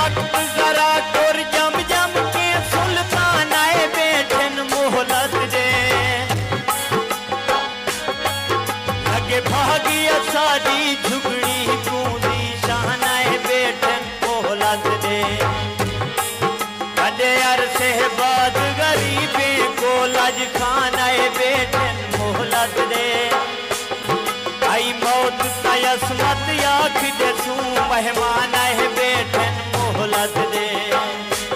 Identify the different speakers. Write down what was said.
Speaker 1: वक्त जरा टुर जम जम के सुल्तान आए बैठन मोहलत दे लगे भागिया साड़ी झुगड़ी कूदी शान आए बैठन मोहलत दे कदे अरसे बाद गरीबे को लज खान आए बैठन मोहलत दे आई मौत का यसमत आख दसू मेहमान